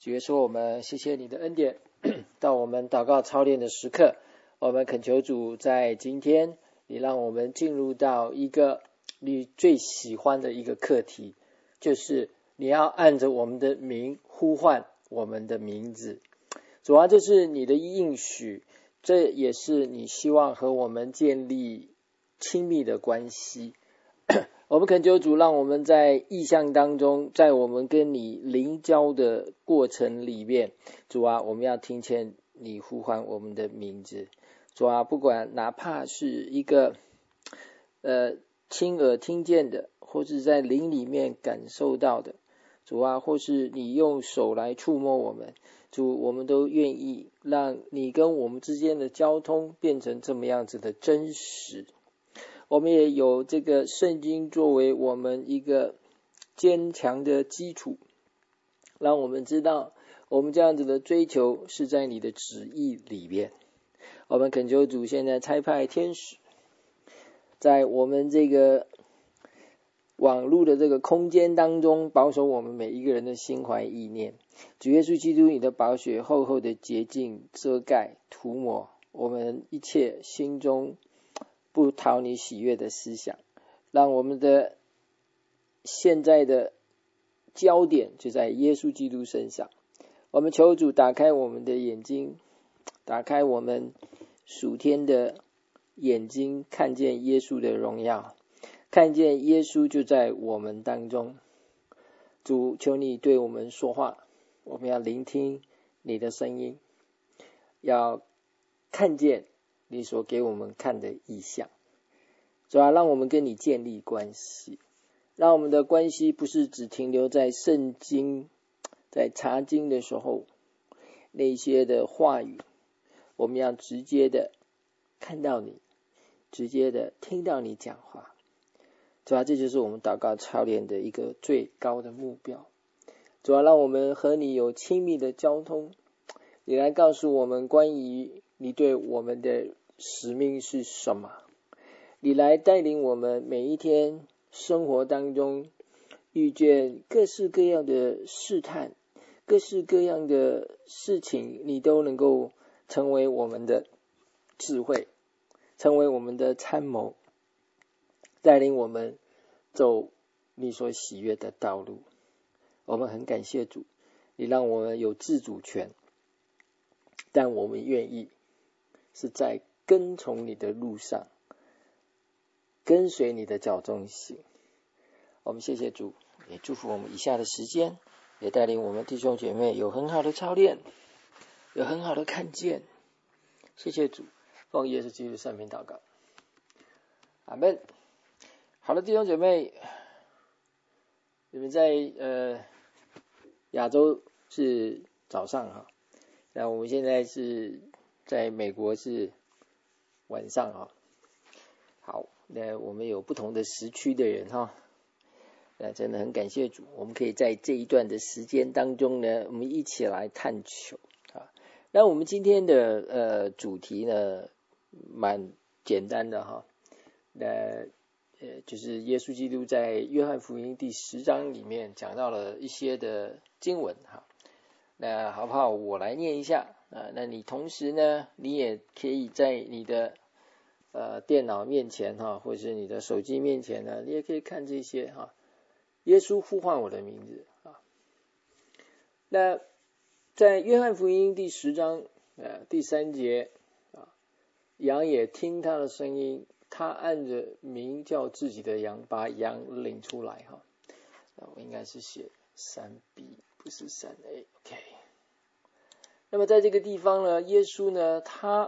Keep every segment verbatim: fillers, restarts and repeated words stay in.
主耶稣，我们谢谢你的恩典，到我们祷告操练的时刻，我们恳求主在今天你让我们进入到一个你最喜欢的一个课题，就是你要按着我们的名呼唤我们的名字。主啊，这是你的应许，这也是你希望和我们建立亲密的关系。我们恳求主，让我们在意象当中，在我们跟你灵交的过程里面，主啊，我们要听见你呼唤我们的名字。主啊，不管哪怕是一个呃亲耳听见的，或是在灵里面感受到的，主啊，或是你用手来触摸我们，主，我们都愿意让你跟我们之间的交通变成这么样子的真实。我们也有这个圣经作为我们一个坚强的基础，让我们知道我们这样子的追求是在你的旨意里面。我们恳求主现在差派天使在我们这个网络的这个空间当中，保守我们每一个人的心怀意念。主耶稣基督，你的宝血厚厚的洁净遮盖涂抹我们一切心中不讨你喜悦的思想，让我们的现在的焦点就在耶稣基督身上。我们求主打开我们的眼睛，打开我们属天的眼睛，看见耶稣的荣耀，看见耶稣就在我们当中。主，求你对我们说话，我们要聆听你的声音，要看见你所给我们看的意象。主啊，让我们跟你建立关系，让我们的关系不是只停留在圣经，在查经的时候那些的话语，我们要直接的看到你，直接的听到你讲话。主啊，这就是我们祷告操练的一个最高的目标。主啊，让我们和你有亲密的交通，你来告诉我们关于你对我们的使命是什么，你来带领我们每一天生活当中遇见各式各样的试探，各式各样的事情，你都能够成为我们的智慧，成为我们的参谋，带领我们走你所喜悦的道路。我们很感谢主，你让我们有自主权，但我们愿意是在跟从你的路上，跟随你的脚中行。我们谢谢主，也祝福我们以下的时间，也带领我们弟兄姐妹有很好的操练，有很好的看见。谢谢主，奉耶稣基督圣名祷告，阿们。好的，弟兄姐妹，你们在呃亚洲是早上哈，那我们现在是在美国是晚上哈。好，那我们有不同的时区的人哈，那真的很感谢主，我们可以在这一段的时间当中呢，我们一起来探求啊。那我们今天的呃主题呢，蛮简单的哈，那呃就是耶稣基督在约翰福音第十章里面讲到了一些的经文哈。那好不好？我来念一下啊。那你同时呢，你也可以在你的呃电脑面前哈，或者是你的手机面前呢，你也可以看这些哈。耶稣呼唤我的名字啊。那在约翰福音第十章呃第三节啊，羊也听他的声音，他按着名叫自己的羊，把羊领出来哈。那我应该是写三 B， 不是三 A，OK。那么在这个地方呢，耶稣呢，他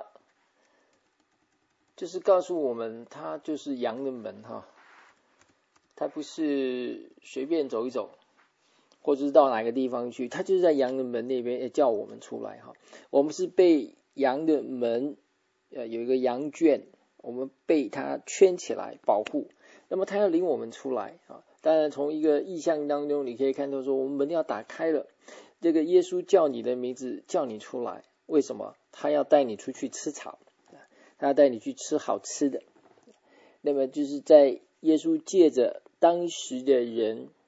就是告诉我们，他就是羊的门哈。他不是随便走一走，或者是到哪个地方去，他就是在羊的门那边叫我们出来哈。我们是被羊的门呃有一个羊圈，我们被他圈起来保护，那么他要领我们出来啊。当然从一个意象当中你可以看到说，我们门要打开了，这个耶稣叫你的名字，叫你出来，为什么？他要带你出去吃草，他要带你去吃好吃的。那么就是在耶稣借着当时的人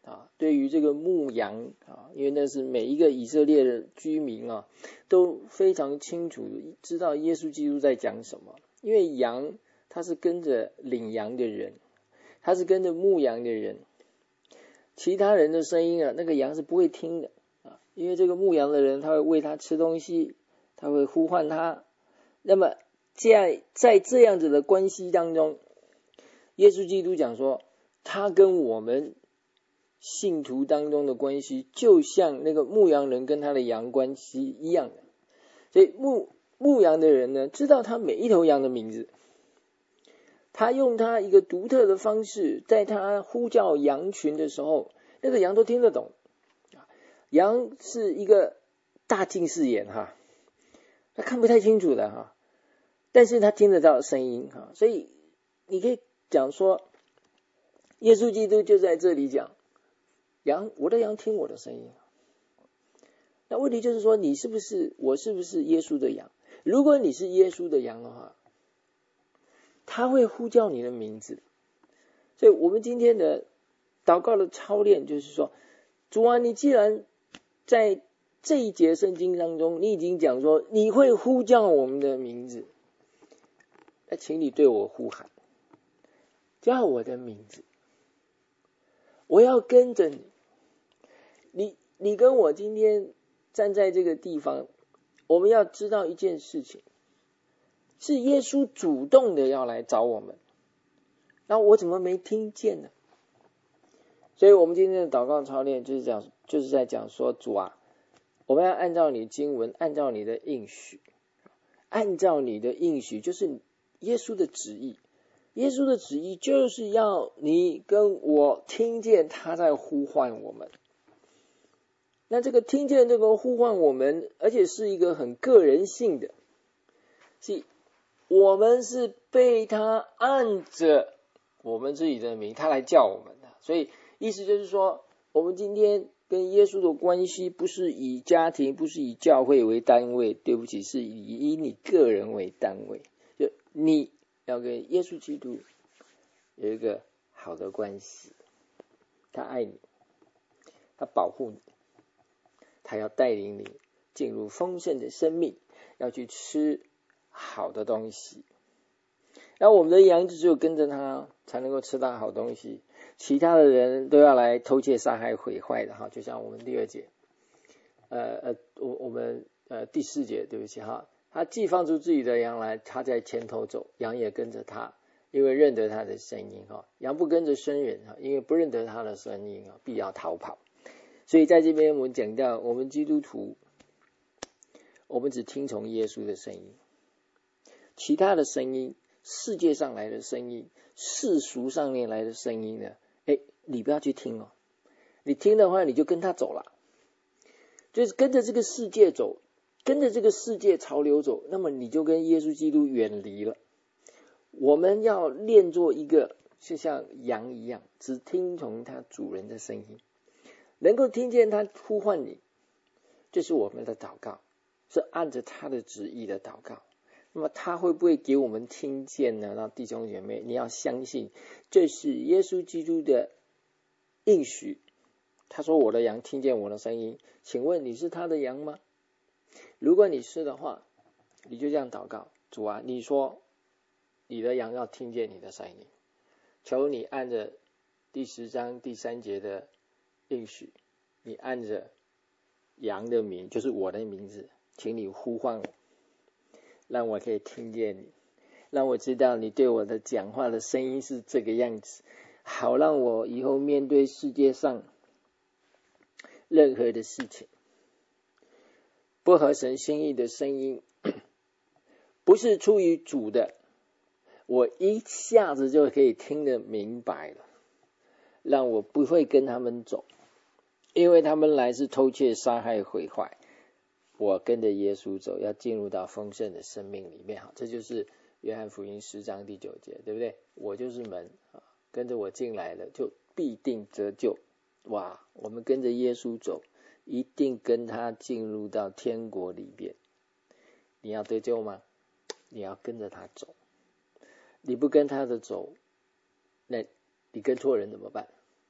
啊，对于这个牧羊啊，因为那是每一个以色列的居民啊，都非常清楚知道耶稣基督在讲什么。因为羊他是跟着领羊的人，他是跟着牧羊的人，其他人的声音啊，那个羊是不会听的啊，因为这个牧羊的人他会喂他吃东西，他会呼唤他。那么在在这样子的关系当中，耶稣基督讲说，他跟我们信徒当中的关系就像那个牧羊人跟他的羊关系一样的。所以牧牧羊的人呢，知道他每一头羊的名字，他用他一个独特的方式，在他呼叫羊群的时候，那个羊都听得懂。羊是一个大近视眼哈，他看不太清楚的哈，但是他听得到声音哈，所以你可以讲说，耶稣基督就在这里讲，羊，我的羊听我的声音。那问题就是说，你是不是，我是不是耶稣的羊？如果你是耶稣的羊的话，他会呼叫你的名字。所以我们今天的祷告的操练就是说，主啊，你既然在这一节圣经当中，你已经讲说你会呼叫我们的名字，那请你对我呼喊，叫我的名字，我要跟着你。你你跟我今天站在这个地方，我们要知道一件事情，是耶稣主动的要来找我们，那我怎么没听见呢？所以我们今天的祷告操练就是讲，就是在讲说，主啊，我们要按照你经文，按照你的应许，按照你的应许，就是耶稣的旨意。耶稣的旨意就是要你跟我听见他在呼唤我们。那这个听见这个呼唤我们，而且是一个很个人性的，是我们是被他按着我们自己的名，他来叫我们的。所以意思就是说，我们今天跟耶稣的关系不是以家庭，不是以教会为单位，对不起，是以以你个人为单位。就你要跟耶稣基督有一个好的关系，他爱你，他保护你，他要带领你进入丰盛的生命，要去吃好的东西。然后我们的羊就只有跟着他才能够吃到好东西，其他的人都要来偷窃杀害毁坏的哈。就像我们第二节呃呃我我们呃第四节对不起哈，他既放出自己的羊来，他在前头走，羊也跟着他，因为认得他的声音哈。羊不跟着生人哈，因为不认得他的声音啊，必要逃跑。所以在这边我们讲到，我们基督徒，我们只听从耶稣的声音，其他的声音，世界上来的声音，世俗上面来的声音呢，哎，你不要去听哦。你听的话，你就跟他走了，就是跟着这个世界走，跟着这个世界潮流走，那么你就跟耶稣基督远离了。我们要练做一个就像羊一样，只听从他主人的声音，能够听见他呼唤你，这是我们的祷告，是按着他的旨意的祷告。那么他会不会给我们听见呢？那弟兄姐妹，你要相信这是耶稣基督的应许。他说我的羊听见我的声音，请问你是他的羊吗？如果你是的话，你就这样祷告，主啊，你说你的羊要听见你的声音，求你按着第十章第三节的应许，你按着羊的名，就是我的名字，请你呼唤我，让我可以听见你，让我知道你对我的讲话的声音是这个样子，好让我以后面对世界上任何的事情，不合神心意的声音，不是出于主的，我一下子就可以听得明白了，让我不会跟他们走，因为他们来是偷窃杀害毁坏，我跟着耶稣走，要进入到丰盛的生命里面。好，这就是约翰福音十章第九节，对不对？我就是门，跟着我进来了就必定得救。哇，我们跟着耶稣走，一定跟他进入到天国里边。你要得救吗？你要跟着他走，你不跟他的走，那你跟错人怎么办？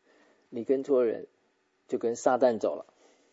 你跟错人，就跟撒旦走了。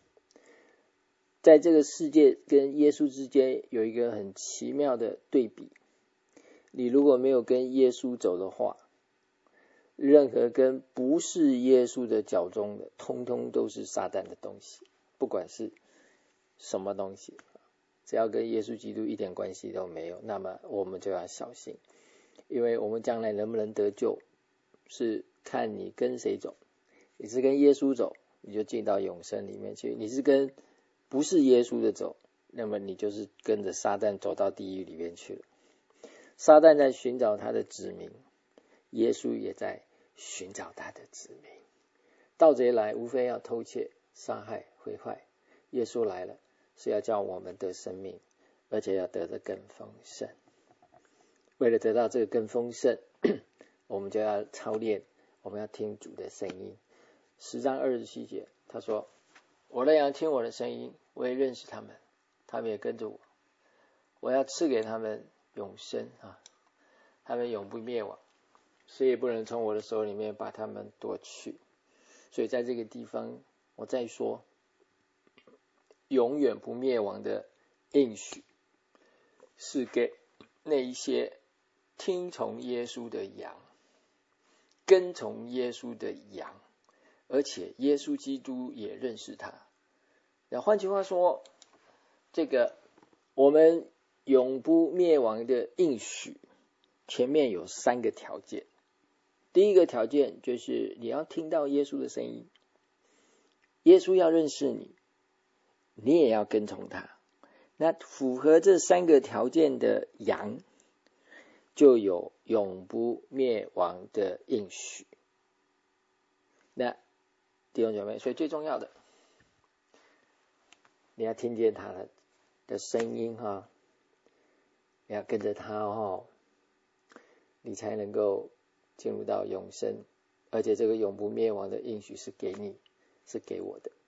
在这个世界跟耶稣之间有一个很奇妙的对比，你如果没有跟耶稣走的话，任何跟不是耶稣的脚中的，通通都是撒旦的东西，不管是什么东西，只要跟耶稣基督一点关系都没有，那么我们就要小心，因为我们将来能不能得救，是看你跟谁走。你是跟耶稣走，你就进到永生里面去；你是跟不是耶稣的走，那么你就是跟着撒旦走到地狱里面去了。撒旦在寻找他的子民，耶稣也在寻找他的子民。盗贼来无非要偷窃、杀害、毁坏，耶稣来了是要叫我们得生命，而且要得的更丰盛。为了得到这个更丰盛，我们就要操练，我们要听主的声音。十章二十七节他说，我的羊听我的声音，我也认识他们，他们也跟着我，我要赐给他们永生啊，他们永不灭亡，谁也不能从我的手里面把他们夺去。所以在这个地方我再说，永远不灭亡的应许是给那一些听从耶稣的羊，跟从耶稣的羊，而且耶稣基督也认识他。那换句话说，这个我们永不灭亡的应许前面有三个条件。第一个条件就是你要听到耶稣的声音，耶稣要认识你，你也要跟从他。那符合这三个条件的羊就有永不灭亡的应许。那弟兄姐妹，所以最重要的，你要听见他的的声音哈，你要跟着他哈，你才能够进入到永生，而且这个永不灭亡的应许是给你，是给我的。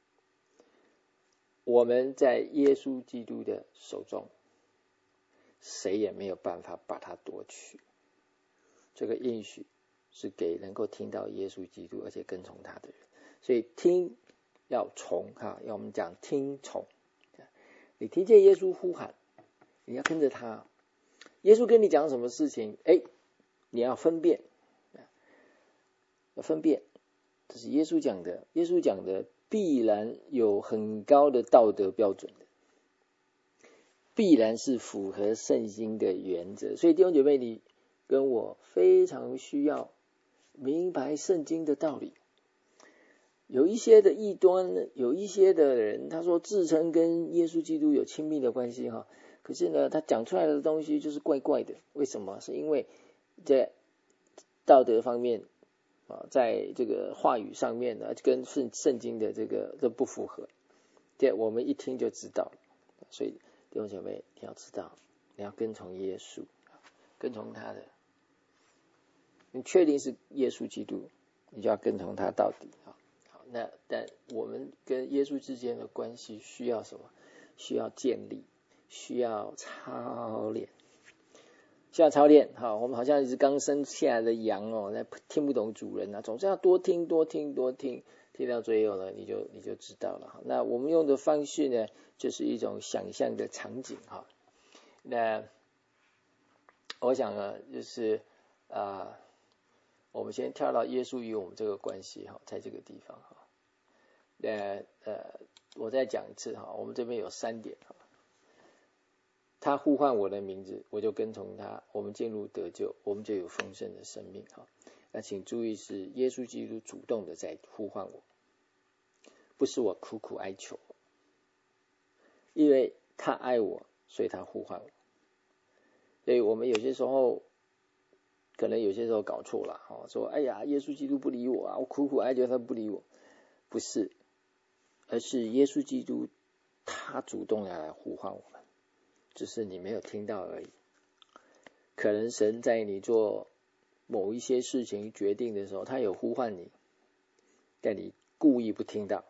我们在耶稣基督的手中，谁也没有办法把它夺取。这个应许是给能够听到耶稣基督而且跟从他的人。所以听要从哈，要我们讲听从。你听见耶稣呼喊，你要跟着他。耶稣跟你讲什么事情，哎，你要分辨，要分辨，这是耶稣讲的。耶稣讲的必然有很高的道德标准的，必然是符合圣经的原则。所以弟兄姐妹，你跟我非常需要明白圣经的道理。有一些的异端，有一些的人，他说自称跟耶稣基督有亲密的关系哈，可是呢，他讲出来的东西就是怪怪的。为什么？是因为在道德方面啊，在这个话语上面呢，跟圣圣经的这个都不符合。这我们一听就知道。所以弟兄姐妹，你要知道，你要跟从耶稣，跟从他的。你确定是耶稣基督，你就要跟从他到底啊。那但我们跟耶稣之间的关系需要什么？需要建立，需要操练，需要操练。好，我们好像一只刚生下来的羊哦，那听不懂主人啊，总是要多听多听多听，听到最后呢，你就你就知道了。那我们用的方式呢，就是一种想象的场景哈。那我想呢，就是啊、呃，我们先跳到耶稣与我们这个关系哈，在这个地方哈。呃呃，我再讲一次哈，我们这边有三点哈。他呼唤我的名字，我就跟从他，我们进入得救，我们就有丰盛的生命哈。那请注意，是耶稣基督主动的在呼唤我，不是我苦苦哀求，因为他爱我，所以他呼唤我。所以我们有些时候可能有些时候搞错了哈，说哎呀，耶稣基督不理我啊，我苦苦哀求他不理我，不是。而是耶稣基督他主动要来呼唤我们，只是你没有听到而已。可能神在你做某一些事情决定的时候，他有呼唤你，但你故意不听到，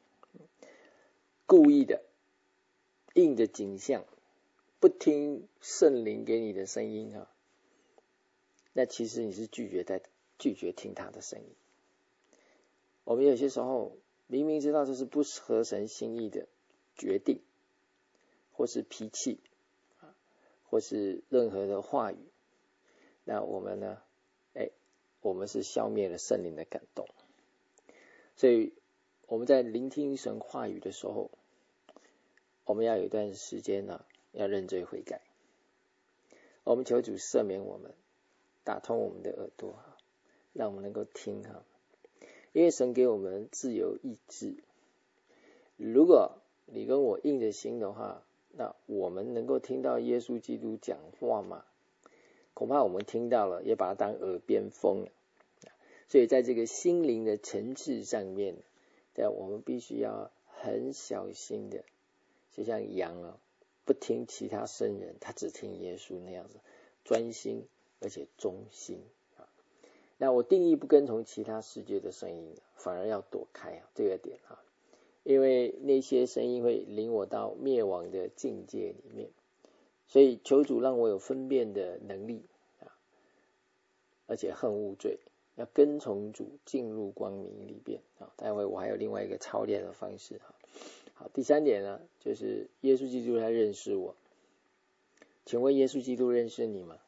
故意的应着景象不听圣灵给你的声音啊，那其实你是拒绝在拒绝听他的声音。 我们有些时候明明知道这是不合神心意的决定，或是脾气，或是任何的话语，那我们呢，哎，我们是消灭了圣灵的感动。所以我们在聆听神话语的时候，我们要有一段时间呢，要认罪悔改。我们求主赦免我们，打通我们的耳朵，让我们能够听哈。因为神给我们自由意志，如果你跟我硬着心的话，那我们能够听到耶稣基督讲话吗？恐怕我们听到了，也把它当耳边风了。所以在这个心灵的层次上面，在我们必须要很小心的，就像羊啊，不听其他声人，他只听耶稣那样子，专心而且忠心啊。那我定义不跟从其他世界的声音，反而要躲开啊，这个点啊，因为那些声音会领我到灭亡的境界里面。所以求主让我有分辨的能力啊，而且恨恶罪，要跟从主进入光明里边啊。待会我还有另外一个操练的方式哈。好，第三点呢，就是耶稣基督他认识我。请问耶稣基督认识你吗？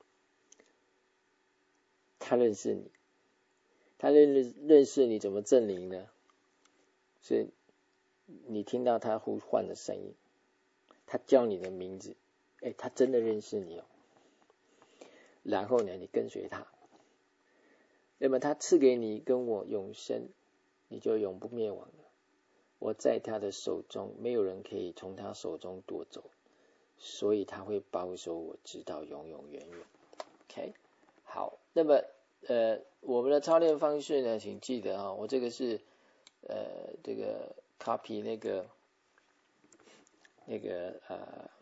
他认识你，他认认识你怎么证明呢？是你听到他呼唤的声音，他叫你的名字，哎，他真的认识你哦。然后呢，你跟随他，那么他赐给你跟我永生，你就永不灭亡了。我在他的手中，没有人可以从他手中夺走，所以他会保守我直到永永远远。 OK， 好，那么呃，我们的操练方式呢，请记得啊，我这个是呃这个 copy 那个那个呃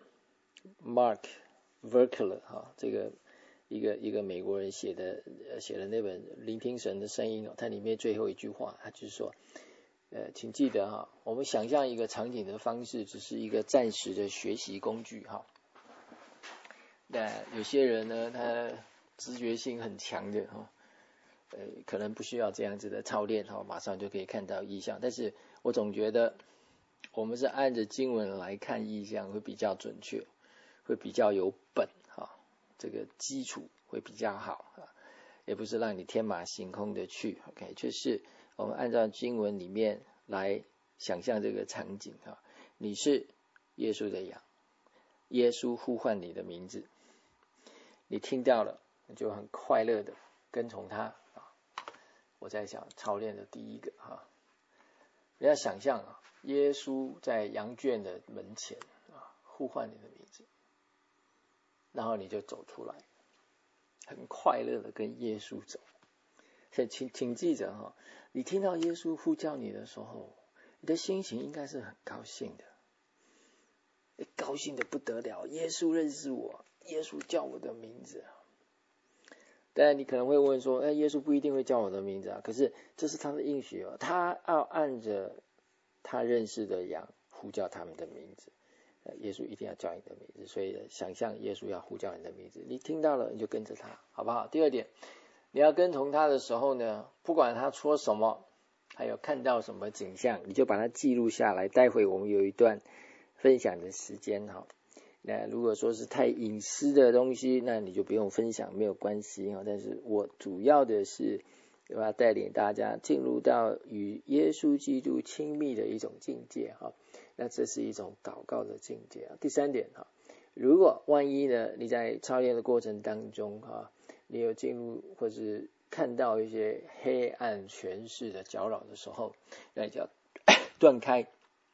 Mark Verkler 哈，这个一个一个美国人写的写的那本《聆听神的声音》哦，它里面最后一句话，他就是说，呃，请记得哈，我们想象一个场景的方式，只是一个暂时的学习工具哈。那有些人呢，他直觉性很强的哈，呃，可能不需要这样子的操练哈，马上就可以看到异象。但是我总觉得，我们是按着经文来看异象会比较准确，会比较有本哈，这个基础会比较好啊，也不是让你天马行空的去 ，OK， 就是我们按照经文里面来想象这个场景啊，你是耶稣的羊，耶稣呼唤你的名字，你听到了，你就很快乐的跟从他啊。我在想操练的第一个哈，你要想象啊，耶稣在羊圈的门前啊，呼唤你的名字，然后你就走出来，很快乐的跟耶稣走。所以请请记着哈，你听到耶稣呼叫你的时候，你的心情应该是很高兴的，高兴的不得了。耶稣认识我，耶稣叫我的名字。当然你可能会问说，哎，耶稣不一定会叫我的名字啊，可是这是他的应许哦，他要按着他认识的羊呼叫他们的名字。耶稣一定要叫你的名字，所以想象耶稣要呼叫你的名字，你听到了你就跟着他，好不好？第二点，你要跟从他的时候呢，不管他说什么，还有看到什么景象，你就把它记录下来，待会我们有一段分享的时间哈。那如果说是太隐私的东西，那你就不用分享，没有关系哈。但是我主要的是要带领大家进入到与耶稣基督亲密的一种境界哈。那这是一种祷告的境界啊。第三点哈，如果万一呢，你在操练的过程当中哈，你有进入或是看到一些黑暗权势的搅扰的时候，那你就要断开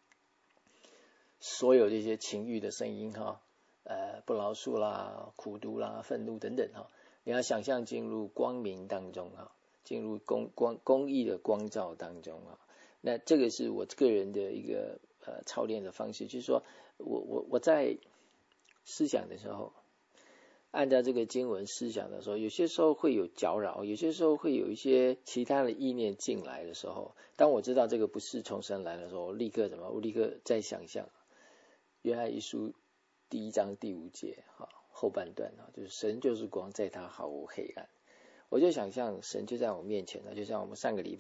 所有这些情欲的声音哈，呃，不饶恕啦、苦毒啦、愤怒等等哈，你要想象进入光明当中哈，进入公光公义的光照当中啊。那这个是我个人的一个呃操练的方式，就是说我我我在思想的时候，按照这个经文思想的时候，有些时候会有搅扰，有些时候会有一些其他的意念进来的时候，当我知道这个不是从神来的时候，我立刻怎么？我立刻在想象约翰一书第一章第五节哈后半段啊，就是神就是光，在他毫无黑暗。我就想象神就在我面前了，就像我们上个礼拜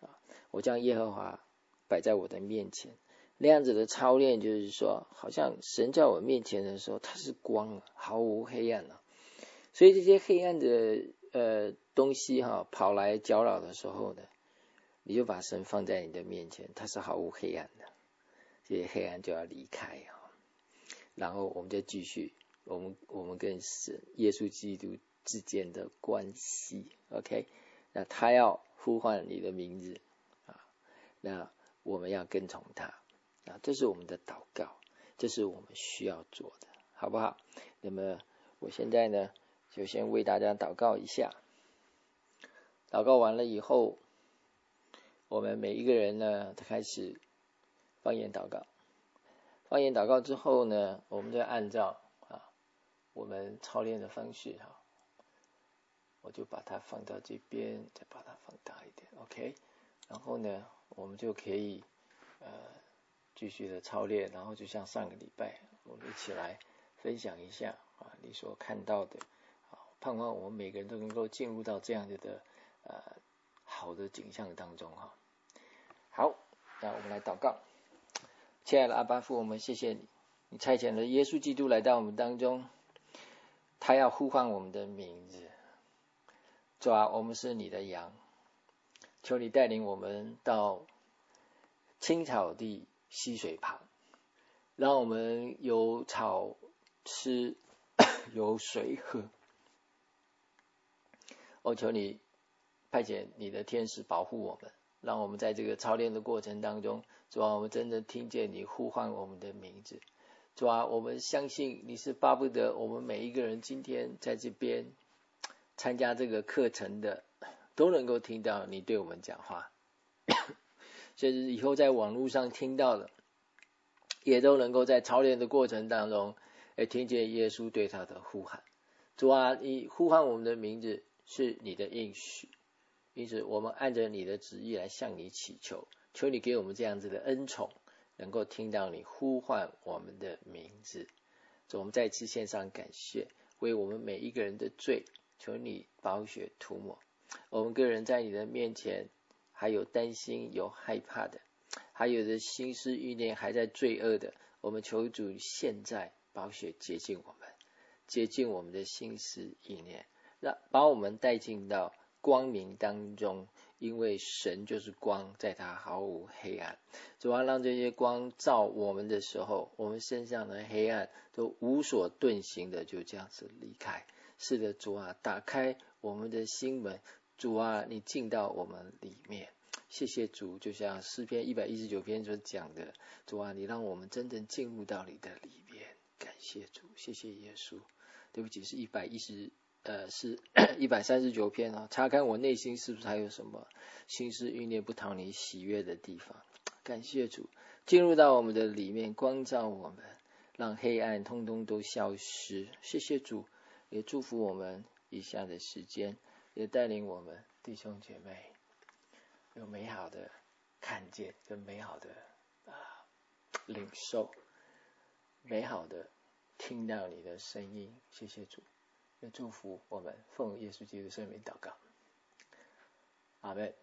我将耶和华摆在我的面前。那样子的操练就是说，好像神在我面前的时候，它是光，毫无黑暗了。所以这些黑暗的呃东西哈，跑来搅扰的时候呢，你就把神放在你的面前，它是毫无黑暗的，这些黑暗就要离开啊。然后我们再继续，我们我们跟神耶稣基督之间的关系 ，OK？ 那他要呼唤你的名字啊，那我们要跟从他。啊，这是我们的祷告，这是我们需要做的，好不好？那么我现在呢，就先为大家祷告一下。祷告完了以后，我们每一个人呢，开始方言祷告。方言祷告之后呢，我们就按照啊我们操练的方式哈，我就把它放到这边，再把它放大一点 ，OK？ 然后呢，我们就可以呃。继续的操练，然后就像上个礼拜，我们一起来分享一下啊，你所看到的啊，盼望我们每个人都能够进入到这样子的呃好的景象当中哈。好，那我们来祷告。亲爱的阿爸父，我们谢谢你，你差遣了耶稣基督来到我们当中，他要呼唤我们的名字。主啊，我们是你的羊，求你带领我们到青草地溪水旁，让我们有草吃，有水喝。我求你派遣你的天使保护我们，让我们在这个操练的过程当中，主啊，我们真的听见你呼唤我们的名字。主啊，我们相信你是巴不得我们每一个人今天在这边参加这个课程的，都能够听到你对我们讲话。甚至以后在网络上听到的，也都能够在操练的过程当中，也听见耶稣对他的呼喊。主啊，你呼唤我们的名字是你的应许，因此我们按着你的旨意来向你祈求，求你给我们这样子的恩宠，能够听到你呼唤我们的名字。主，我们再次献上感谢，为我们每一个人的罪，求你宝血涂抹。我们个人在你的面前，还有担心，有害怕的，还有的心思意念还在罪恶的，我们求主现在宝血洁净我们，洁净我们的心思意念，让把我们带进到光明当中，因为神就是光，在他毫无黑暗。主啊，让这些光照我们的时候，我们身上的黑暗都无所遁形的就这样子离开。是的，主啊，打开我们的心门，主啊，你进到我们里面。谢谢主，就像诗篇一百一十九篇所讲的，主啊，你让我们真正进入到你的里面。感谢主，谢谢耶稣。对不起，是一百一十呃是一百三十九篇啊，查看我内心是不是还有什么心思意念不讨你喜悦的地方。感谢主，进入到我们的里面，光照我们，让黑暗通通都消失。谢谢主，也祝福我们以下的时间，也带领我们弟兄姐妹有美好的看见跟美好的啊领受，美好的听到你的声音。谢谢主，也祝福我们，奉耶稣基督圣名祷告，阿们。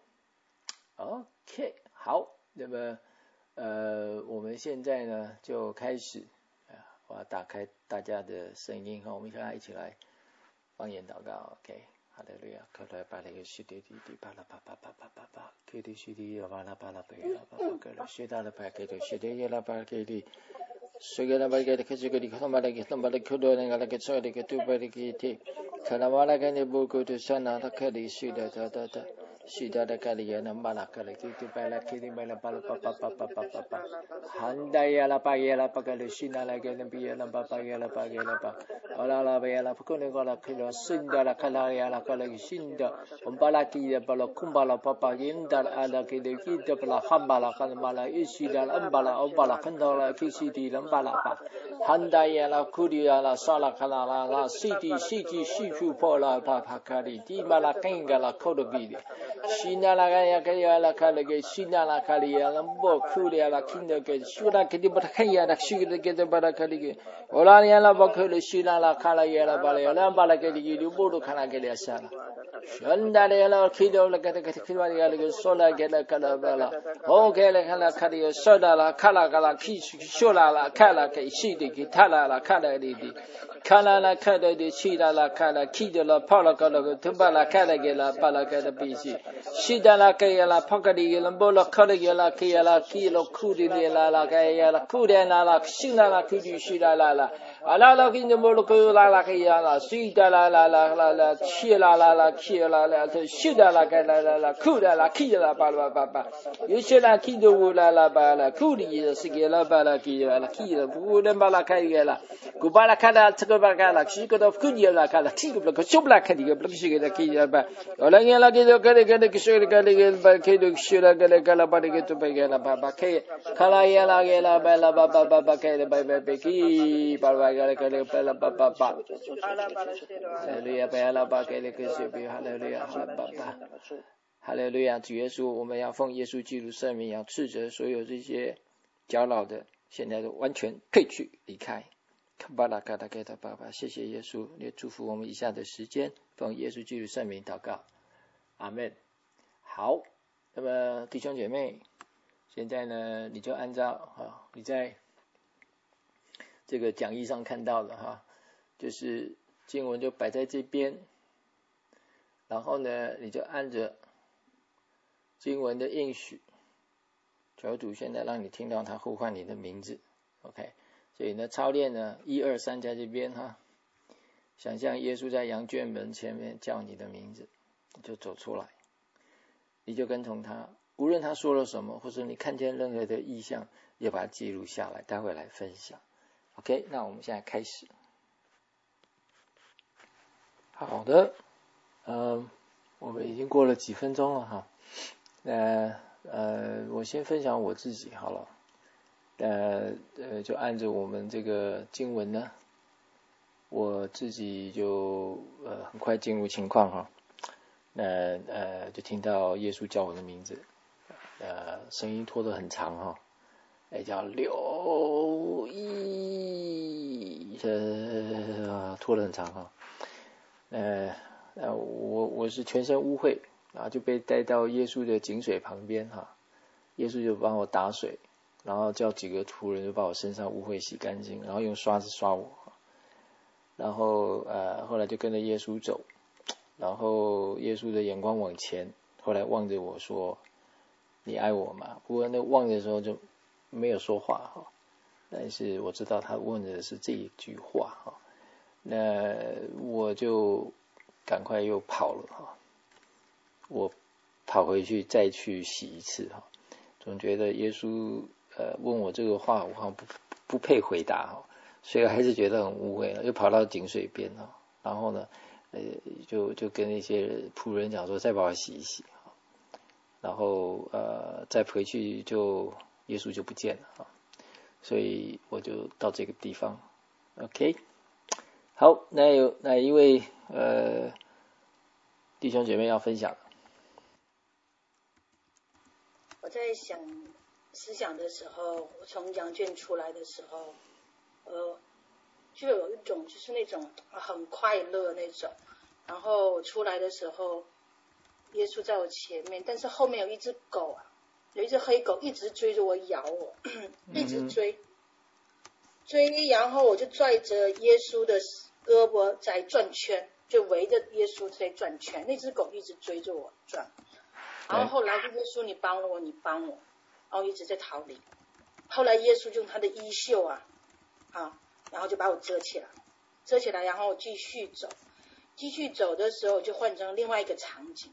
OK， 好，那么呃我们现在呢就开始啊，我要打开大家的声音哈，我们现在一起来方言祷告。 OK，哈利路亚，克莱巴勒西迪迪迪巴拉巴巴巴巴巴巴，克迪西迪巴拉巴拉贝拉巴巴格勒西达拉巴克迪西迪耶拉巴克迪，苏格拉巴格迪克西格迪克马勒克特马勒克多那个勒克索迪克图巴勒克提，克拉马勒克尼布库图山那勒克迪西达达达达。Sida da kali ya na mala kali tu pala kiri mala pala pa pa pa pa pa pa pa handa ya la pa ya la pa kali sina la kali bi ya la pa pa ya la pa ya la pa ala la ba ya la pa kuni ko la kilo sinda la kala ya la kala sinda umbala ki ya pala kumbala pa pa yinda ala kili kita pala hambala kala mala isida umbala umbala kanda la kisidi umbala pa handa ya la kuri ya la sala kala la la sidi sidi sifu pola pa pa kali di mala kinga la kodo bi 西那拉个呀个呀拉卡那个西那拉卡里呀，那不苦的呀拉听那个，说那个的不他看呀，那西个个的把那个那个，我那呀拉不苦的西那拉卡了呀拉把了呀，那把那个的就不都看那个了啥了。现在的呀拉看到那个那个看到那个说那个那个那个了，哦，看了看了看了说那了看了看了去说那了看了看西的给他了了看了的的。看了了，看了的，去了了，看了，去的了，跑了个那个，头把了，看了个了，把了个的必须，去的了，给了，跑个的了，跑了，看了个了，去了，去了，哭的了了，给了，哭的了了，醒了了，哭的去了了了，啊啦啦，给你跑了个啦啦，给了，睡的啦啦啦啦啦，去了啦啦，去了啦，就睡的啦，给了啦啦，哭的啦，去了，把了把把，有些人去的我啦啦把了，哭的是给了把了给了，去了，不能把了开个了，古巴了看了这个。个巴啦，西个都苦的啦，看了，听个不个，说不啦，看的个不个，西个的看的吧，后来人啦，给个个个个说的个个把开的说了个个个了，把那个都白个了，把把开，看了也啦个啦，把啦把把把把开的把把把开，把把个个个把啦把把把，哈利路亚，把啦把开的个说比哈利路亚，哈利把把，哈利路亚，主耶稣，我们要奉耶稣基督圣名，要斥责所有这些搅扰的，现在都完全退去离开。巴拉嘎达给他爸爸，谢谢耶稣，也祝福我们以下的时间，奉耶稣基督圣名祷告，阿门。好，那么弟兄姐妹，现在呢，你就按照哈，你在这个讲义上看到的哈，就是经文就摆在这边，然后呢，你就按着经文的应许，求主现在让你听到他呼唤你的名字 ，OK。所以呢，操练呢，一二三在这边哈，想象耶稣在羊圈门前面叫你的名字，你就走出来，你就跟从他，无论他说了什么，或者你看见任何的意象，也把它记录下来，待会来分享。OK， 那我们现在开始。好的，嗯，我们已经过了几分钟了哈，呃呃，我先分享我自己好了。呃呃，就按着我们这个经文呢，我自己就呃很快进入情况哈。那呃就听到耶稣叫我的名字，呃声音拖得很长哈，哎叫刘一，呃拖得很长哈。呃呃我我是全身污秽，然后就被带到耶稣的井水旁边哈，耶稣就帮我打水。然后叫几个仆人就把我身上污秽洗干净，然后用刷子刷我，然后呃后来就跟着耶稣走，然后耶稣的眼光往前，后来望着我说：“你爱我吗？”不过那望的时候就没有说话哈，但是我知道他问的是这一句话哈，那我就赶快又跑了哈，我跑回去再去洗一次哈，总觉得耶稣。呃，问我这个话，我好像不不配回答哈，所以还是觉得很污秽了，又跑到井水边哈，然后呢，呃，就就跟那些仆人讲说，再把我洗一洗哈，然后呃，再回去就耶稣就不见了哈，所以我就到这个地方 ，OK， 好，那有哪一位呃弟兄姐妹要分享？ 我在想。思想的时候，我从羊圈出来的时候，呃，就有一种就是那种很快乐那种。然后我出来的时候，耶稣在我前面，但是后面有一只狗啊，有一只黑狗一直追着我咬我，一直追，追，然后我就拽着耶稣的胳膊在转圈，就围着耶稣在转圈，那只狗一直追着我转。然后后来耶稣你帮我，你帮我。然后一直在逃离，后来耶稣用他的衣袖啊，啊，然后就把我遮起来，遮起来，然后我继续走，继续走的时候就换成另外一个场景。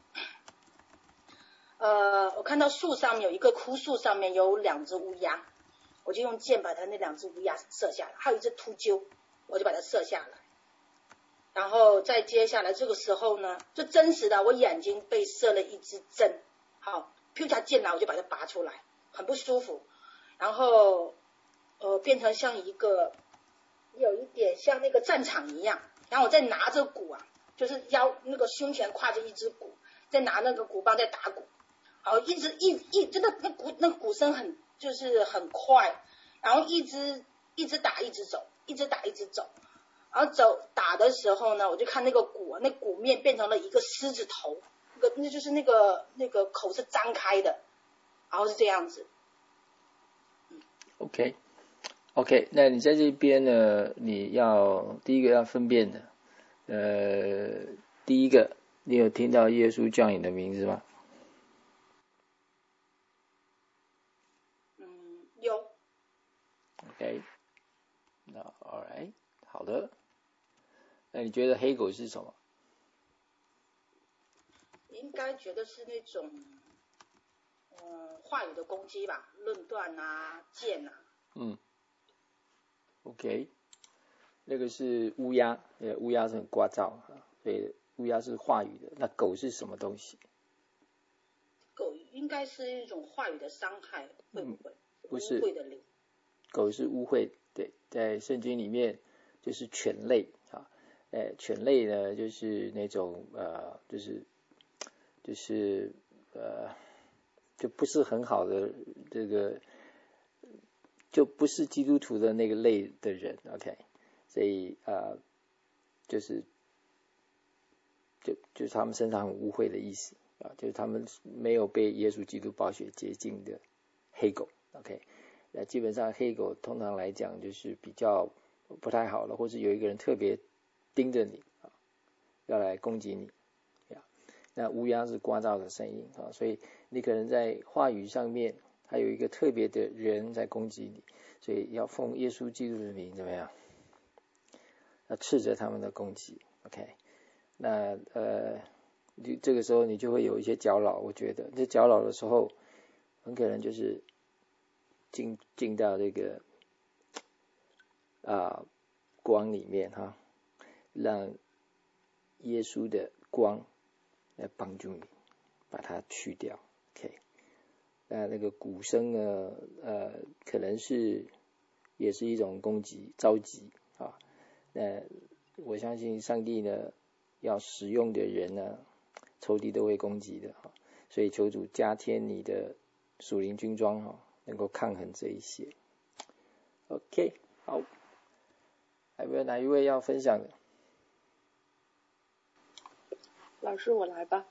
呃，我看到树上面有一个枯树，上面有两只乌鸦，我就用箭把它那两只乌鸦射下来，还有一只秃鹫，我就把它射下来。然后再接下来这个时候呢，就真实的我眼睛被射了一支针，好，啪嚓箭来我就把它拔出来。很不舒服，然后呃变成像一个有一点像那个战场一样，然后我再拿着鼓啊，就是腰那个胸前挎着一支鼓， 在拿那个鼓棒在打鼓，然后一直一一真的那鼓那鼓声很就是很快，然后一直一直打一直走，一直打一直走，然后走打的时候呢，我就看那个鼓，那鼓面变成了一个狮子头，那个那就是那个那个口是张开的，然后是这样子。 OK OK， 那你在这边呢，你要第一个要分辨的，呃，第一个，你有听到耶稣叫你的名字吗？ 嗯，有。 OK， 那 All right， 好的。那你觉得黑狗是什么？ 应该觉得是那种，嗯，话语的攻击吧，论断啊，剑啊。 嗯。OK， 那个是乌鸦，呃，乌鸦是很聒噪啊，所以乌鸦是话语的。那狗是什么东西？ 狗应该是一种话语的伤害，会不会？ 嗯、不是， 污秽的灵。 狗是污秽，对，在圣经里面就是犬类啊，呃，犬类呢就是那种呃，就是就是呃，就不是很好的这个。就不是基督徒的那个类的人 ，OK， 所以呃，就是就就是他们身上很污秽的意思啊，就是他们没有被耶稣基督宝血洁净的黑狗 ，OK， 那基本上黑狗通常来讲就是比较不太好了，或是有一个人特别盯着你啊，要来攻击你呀。那乌鸦是聒噪的声音啊，所以你可能在话语上面。还有一个特别的人在攻击你，所以要奉耶稣基督的名怎么样？要斥责他们的攻击 ，OK？ 那呃，你这个时候你就会有一些搅扰，我觉得这搅扰的时候，很可能就是进进到这个啊光里面哈，让耶稣的光来帮助你把它去掉 ，OK？那那个鼓声呢，呃，可能是也是一种攻击、召集啊。那我相信上帝呢，要使用的人呢，仇敌都会攻击的啊。所以求主加添你的属灵军装哈，能够抗衡这一些。OK， 好，还有没有哪一位要分享的？ 老师，我来吧。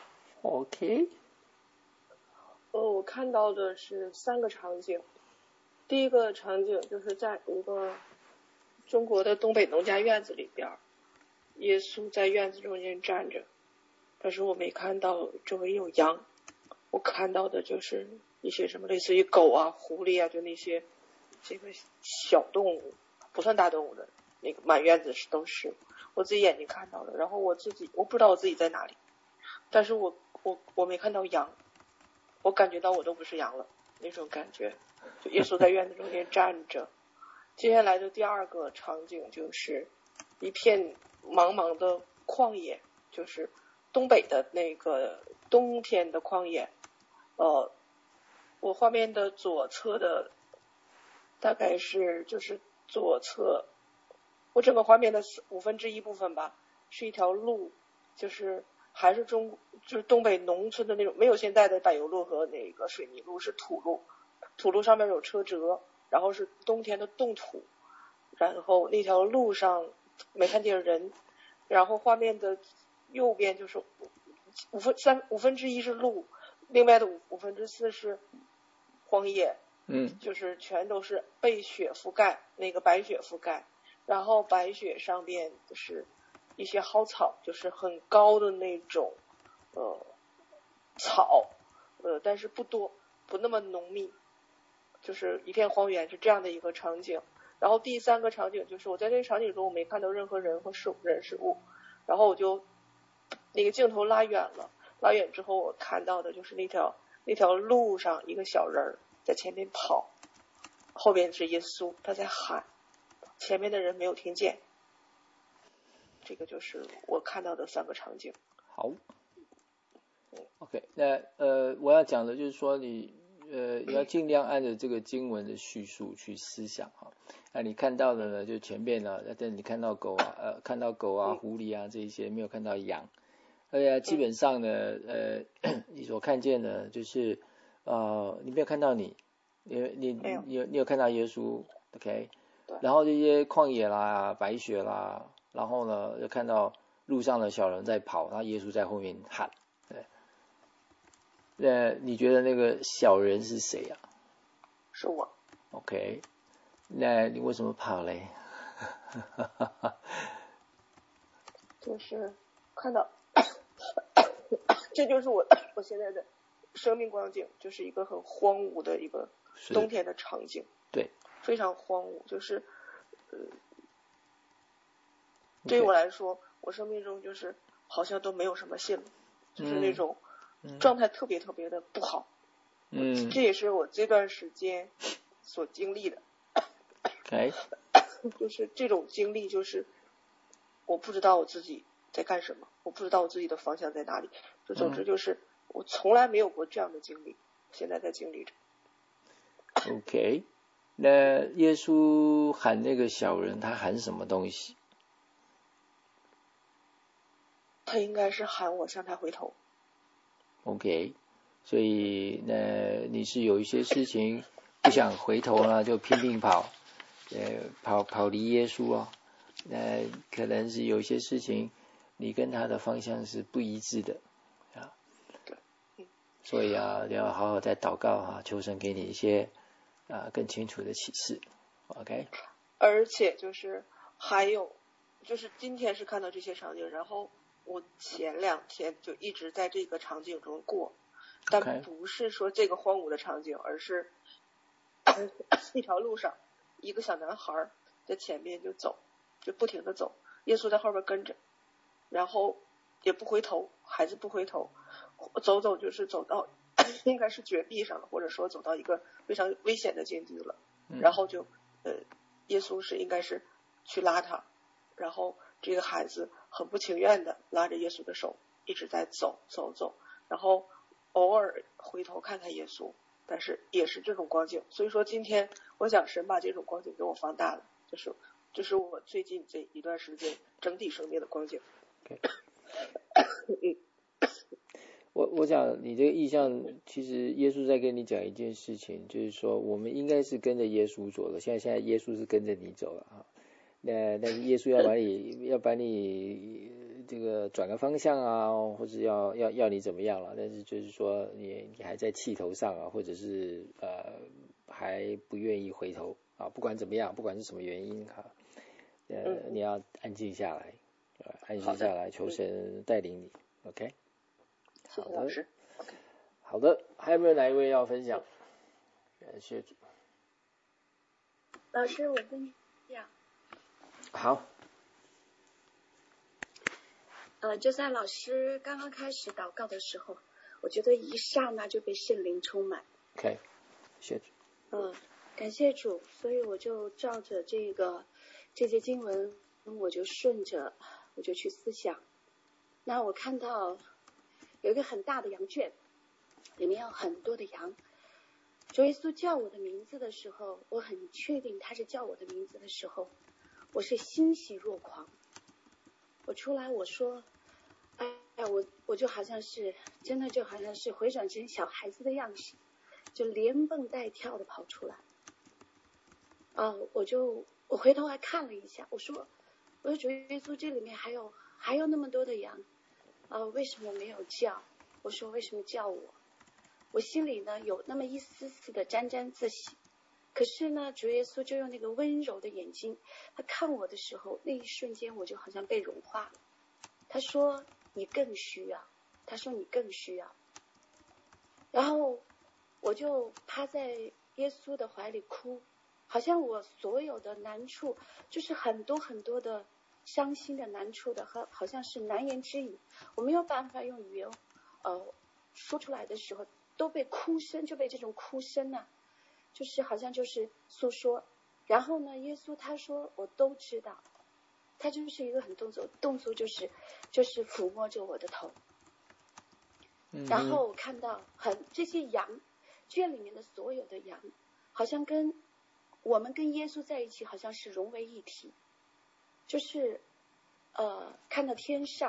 OK。 呃，我看到的是三个场景。第一个场景就是在一个中国的东北农家院子里边，耶稣在院子中间站着，但是我没看到周围有羊，我看到的就是一些什么类似于狗啊、狐狸啊，就那些这个小动物，不算大动物的，那个满院子是都是我自己眼睛看到的。然后我自己我不知道我自己在哪里，但是我我我没看到羊。我感觉到我都不是羊了，那种感觉。就耶稣在院子中间站着。接下来的第二个场景就是一片茫茫的旷野，就是东北的那个冬天的旷野。呃，我画面的左侧的大概是就是左侧，我整个画面的五分之一部分吧，是一条路，就是还是中就是东北农村的那种，没有现在的柏油路和那个水泥路，是土路，土路上面有车辙，然后是冬天的冻土，然后那条路上没看见人，然后画面的右边就是五分三五分之一是路，另外的五五分之四是荒野， 嗯， 就是全都是被雪覆盖，那个白雪覆盖，然后白雪上面是一些蒿草，就是很高的那种呃草，呃但是不多，不那么浓密，就是一片荒原，是这样的一个场景。然后第三个场景就是我在这个场景中我没看到任何人和事人事物，然后我就那个镜头拉远了，拉远之后我看到的就是那条那条路上一个小人在前面跑，后边是耶稣，他在喊，前面的人没有听见。这个就是我看到的三个场景。 好 ，OK， 那呃，我要讲的就是说你呃要尽量按照这个经文的叙述去思想哈。那你看到的呢，就前面呢，但你看到狗啊，呃，看到狗啊、狐狸啊这一些，没有看到羊。 而且基本上呢，呃，你所看见的就是呃，你没有看到你，你你你有你有看到耶稣 ，OK， 然后这些旷野啦、白雪啦，然后呢又看到路上的小人在跑，然后耶稣在后面喊，对。那你觉得那个小人是谁啊？ 是我。 OK， 那你为什么跑嘞？ 就是看到，这就是我我现在的生命光景，就是一个很荒芜的一个冬天的场景。 对， 非常荒芜，就是呃，对于我来说，我生命中就是好像都没有什么信了，就是那种状态特别特别的不好。 嗯， 这也是我这段时间所经历的。 哎， 就是这种经历，就是我不知道我自己在干什么，我不知道我自己的方向在哪里。就总之就是我从来没有过这样的经历，现在在经历着。 OK， 那耶稣喊那个小人，他喊什么东西？ 他应该是喊我向他回头。 OK， 所以那你是有一些事情不想回头呢，就拼命跑，呃，跑跑离耶稣哦。那可能是有一些事情你跟他的方向是不一致的啊。所以啊，要好好再祷告啊，求神给你一些啊更清楚的启示。OK。 而且就是还有，就是今天是看到这些场景，然后我前两天就一直在这个场景中过，但不是说这个荒芜的场景，而是一条路上一个小男孩在前面就走，就不停的走，耶稣在后边跟着，然后也不回头，孩子不回头，走走就是走到应该是绝壁上了，或者说走到一个非常危险的境地了，然后就呃耶稣是应该是去拉他，然后这个孩子很不情愿的拉着耶稣的手一直在走走走，然后偶尔回头看看耶稣，但是也是这种光景。所以说今天我想神把这种光景给我放大了，就是就是我最近这一段时间整体生命的光景。 Okay. 我我想你这个意象，其实耶稣在跟你讲一件事情，就是说我们应该是跟着耶稣走的，现在现在耶稣是跟着你走了啊。那但是耶稣要把你要把你这个转个方向啊，或者要要要你怎么样了？但是就是说你你还在气头上啊，或者是呃还不愿意回头啊，不管怎么样，不管是什么原因哈，呃你要安静下来，呃安静下来，求神带领你 ，OK。 谢谢老师。 好的，还有没有哪一位要分享？感谢主。 老师，我跟你讲。 好。 呃，就在老师刚刚开始祷告的时候，我觉得一刹那就被圣灵充满。 OK， 谢谢主。 嗯，感谢主，所以我就照着这个这节经文，我就顺着我就去思想。那我看到有一个很大的羊圈，里面有很多的羊。主耶稣叫我的名字的时候，我很确定他是叫我的名字的时候，我是欣喜若狂。我出来我说，哎呀，我我就好像是真的就好像是回转成小孩子的样式，就连蹦带跳的跑出来。啊，我就我回头还看了一下，我说，我说主耶稣这里面还有还有那么多的羊。呃，为什么没有叫？我说为什么叫我？我心里呢有那么一丝丝的沾沾自喜，可是呢，主耶稣就用那个温柔的眼睛，他看我的时候，那一瞬间我就好像被融化了。他说你更需要，他说你更需要。然后我就趴在耶稣的怀里哭，好像我所有的难处，就是很多很多的伤心的难处的，和好像是难言之隐，我没有办法用语言呃说出来的时候，都被哭声就被这种哭声啊，就是好像就是诉说。然后呢，耶稣他说我都知道，他就是一个很动作动作就是就是抚摸着我的头。然后我看到很这些羊圈里面的所有的羊，好像跟我们跟耶稣在一起，好像是融为一体。就是呃，看到天上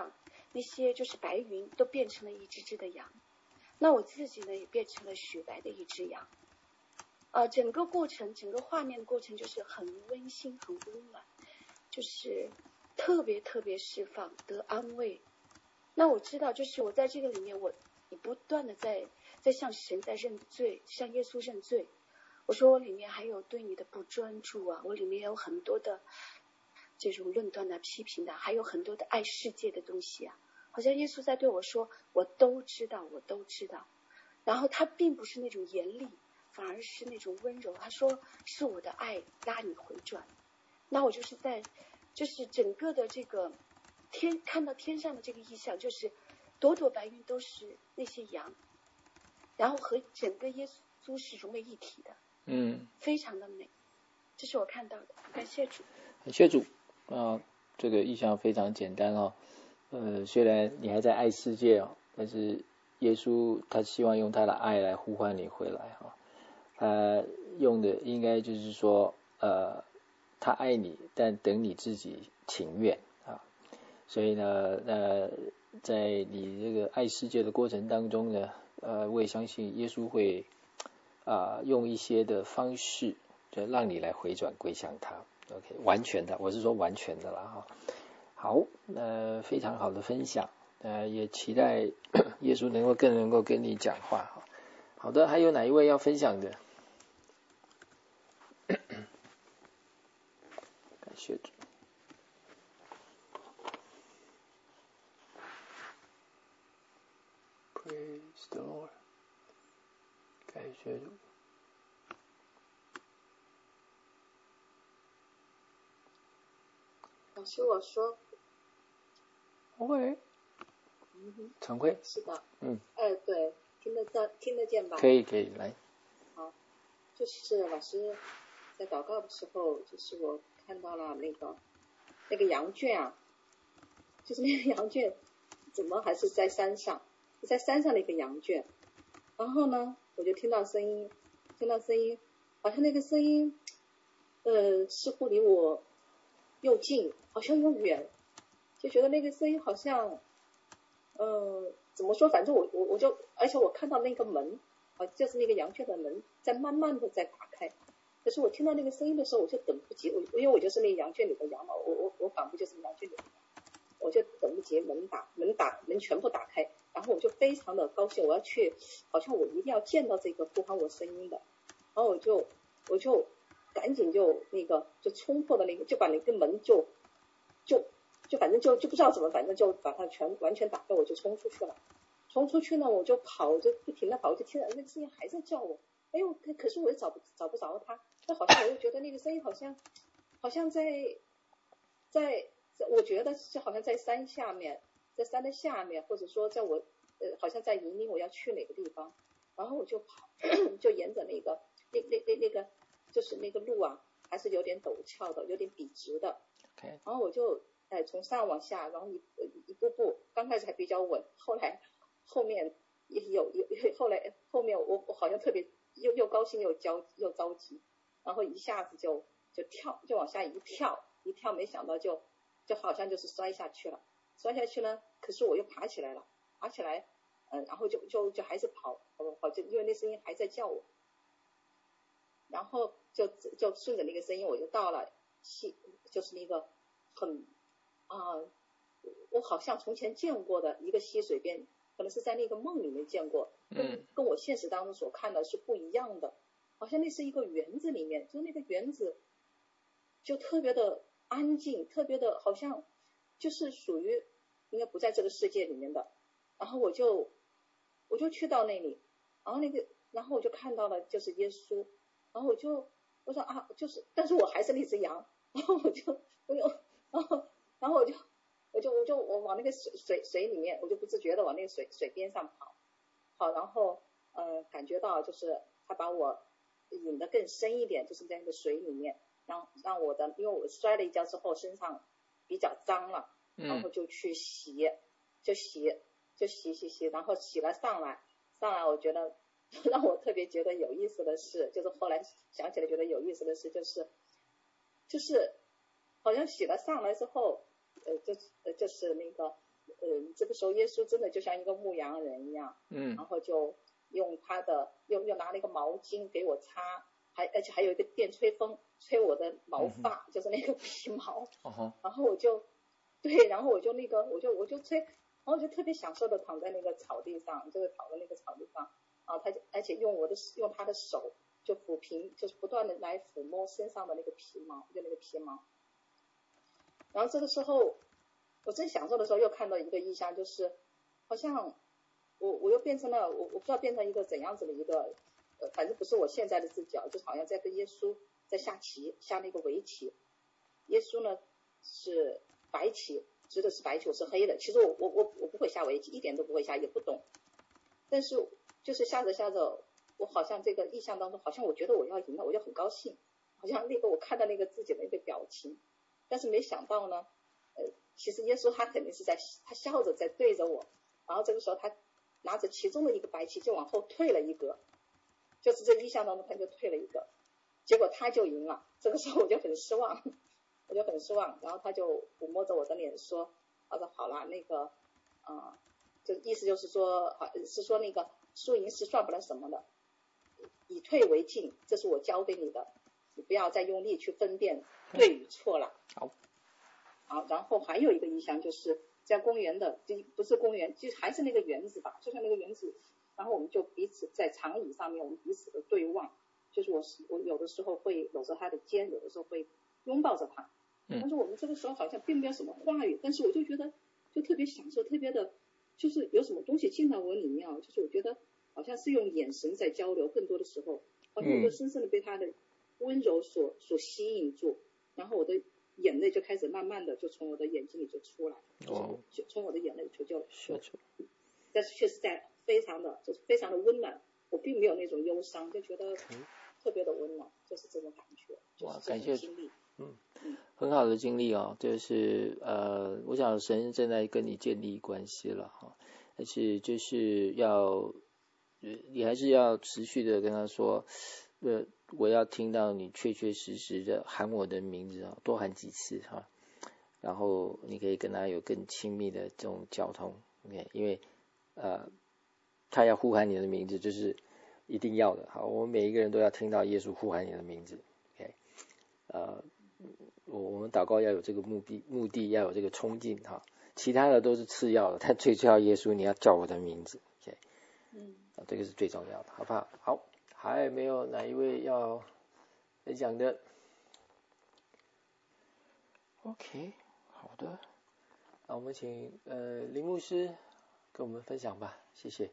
那些就是白云都变成了一只只的羊，那我自己呢也变成了雪白的一只羊。呃，整个过程，整个画面的过程就是很温馨，很温暖，就是特别特别释放，得安慰。那我知道，就是我在这个里面，我不断的在在向神在认罪，向耶稣认罪。我说我里面还有对你的不专注啊，我里面有很多的这种论断的、批评的，还有很多的爱世界的东西啊。好像耶稣在对我说，我都知道，我都知道。然后他并不是那种严厉，反而是那种温柔。他说是我的爱拉你回转。那我就是在，就是整个的这个天，看到天上的这个意象，就是朵朵白云都是那些羊，然后和整个耶稣是融为一体的， 嗯， 非常的美。这是我看到的，感谢主。 感谢主啊，这个意象非常简单哦。呃，虽然你还在爱世界哦，但是耶稣他希望用他的爱来呼唤你回来哈。他用的应该就是说，呃，他爱你，但等你自己情愿啊。所以呢，呃，在你这个爱世界的过程当中呢，呃，我也相信耶稣会啊、呃、用一些的方式，就让你来回转归向他。OK， 完全的，我是说完全的啦哈。好，呃，非常好的分享，呃，也期待耶稣能够更能够跟你讲话哈。好的，还有哪一位要分享的？感谢主。Praise the Lord， 感谢主。 老师，我说， 喂， 嗯， 陈慧， 是的， 嗯， 哎，对，听得到，听得见吧？ 可以，可以，来。 好，就是老师在祷告的时候，就是我看到了那个那个羊圈啊，就是那个羊圈怎么还是在山上，在山上的一个羊圈，然后呢，我就听到声音，听到声音，好像那个声音，呃，似乎离我又近，好像又远，就觉得那个声音好像，呃，怎么说？反正我我我就，而且我看到那个门，啊，就是那个羊圈的门在慢慢的在打开。可是我听到那个声音的时候，我就等不及，我因为我就是那个羊圈里的羊嘛，我我我仿佛就是羊圈里的羊，我就等不及门打门打门全部打开，然后我就非常的高兴，我要去，好像我一定要见到这个呼唤我声音的，然后我就我就赶紧就那个就冲破的那个，就把那个门就就就反正就就不知道怎么，反正就把它全完全打开，我就冲出去了。冲出去呢，我就跑，就不停的跑，我就听到那个声音还在叫我，哎呦，可可是我又找不找不着他，但好像我又觉得那个声音好像好像在在，我觉得是好像在山下面，在山的下面，或者说在我呃好像在引领我要去哪个地方，然后我就跑，就沿着那个那那那那个就是那个路啊，还是有点陡峭的，有点笔直的， Okay. 然后我就哎从上往下，然后一一步步，刚开始还比较稳，后来后面也有有后来后面我我好像特别又又高兴又焦又着急，然后一下子就就跳就往下一跳一跳，没想到就就好像就是摔下去了，摔下去呢，可是我又爬起来了，爬起来，嗯，然后就就就还是跑跑就因为那声音还在叫我，然后就就顺着那个声音我就到了溪，就是那个很啊、呃，我好像从前见过的一个溪水边，可能是在那个梦里面见过，跟跟我现实当中所看的是不一样的，好像那是一个园子里面，就那个园子就特别的安静，特别的好像就是属于应该不在这个世界里面的，然后我就我就去到那里，然后那个然后我就看到了就是耶稣，然后我就我说啊，就是但是我还是那只羊，然后我就我就然后然后我就我就我就我往那个水水水里面，我就不自觉的往那个水水边上跑，好，然后呃感觉到就是他把我引得更深一点，就是在那个水里面，让让我的，因为我摔了一跤之后身上比较脏了，然后就去洗，就洗就洗洗洗，然后洗了上来上来，我觉得让我特别觉得有意思的是，就是后来想起来觉得有意思的是，就是就是好像洗了上来之后，呃，就呃就是那个呃，这个时候耶稣真的就像一个牧羊人一样， 嗯， 然后就用他的又又拿了一个毛巾给我擦，还而且还有一个电吹风吹我的毛发，嗯、就是那个皮毛， 哦、 然后我就对，然后我就那个我就我就吹，然后我就特别享受的躺在那个草地上，就是躺在那个草地上，然后他就而且用我的用他的手就抚平，就是不断的来抚摸身上的那个皮毛，就那个皮毛。然后这个时候我正享受的时候，又看到一个意象，就是好像我我又变成了我我不知道变成一个怎样子的一个呃，反正不是我现在的视角，就好像在跟耶稣在下棋，下那个围棋。耶稣呢是白棋，指的是白棋，我是黑的。其实我我我我不会下围棋，一点都不会下，也不懂。但是就是下着下着，我好像这个意象当中，好像我觉得我要赢了，我就很高兴，好像那个我看到那个自己的一个表情。但是没想到呢，呃，其实耶稣他肯定是在他笑着在对着我，然后这个时候他拿着其中的一个白棋就往后退了一格，就是这意象当中他就退了一个，结果他就赢了。这个时候我就很失望，我就很失望。然后他就抚摸着我的脸说，他说好了，那个啊、呃，就意思就是说，是说那个输赢是算不了什么的，以退为进，这是我教给你的，你不要再用力去分辨对与错了。 好， 好，然后还有一个意象就是在公园的，不是公园，就还是那个园子吧，就像那个园子，然后我们就彼此在长椅上面，我们彼此的对望，就是我我有的时候会搂着他的肩，有的时候会拥抱着他，但是我们这个时候好像并没有什么话语，但是我就觉得就特别享受，特别的，就是有什么东西进到我里面啊，就是我觉得好像是用眼神在交流，更多的时候，好像我就深深的被他的温柔所所吸引住，然后我的眼泪就开始慢慢的就从我的眼睛里就出来， 哦， 就从我的眼泪里就说出， 但是却是在非常的就是非常的温暖，我并没有那种忧伤，就觉得特别的温暖，就是这种感觉，就是这种经历。 嗯，很好的经历哦，就是呃，我想神正在跟你建立关系了哈，但是就是要，你还是要持续的跟他说，呃，我要听到你确确实实的喊我的名字啊，多喊几次哈，然后你可以跟他有更亲密的这种交通 ，OK， 因为呃，他要呼喊你的名字，就是一定要的，好，我们每一个人都要听到耶稣呼喊你的名字 ，OK， 呃。我我们祷告要有这个目的，目的要有这个冲劲哈，其他的都是次要的，但最重要耶稣你要叫我的名字 ，OK， 嗯，啊，这个是最重要的，好不好？好，还有没有哪一位要分享的 ？OK， 好的，那我们请呃林牧师跟我们分享吧，谢谢。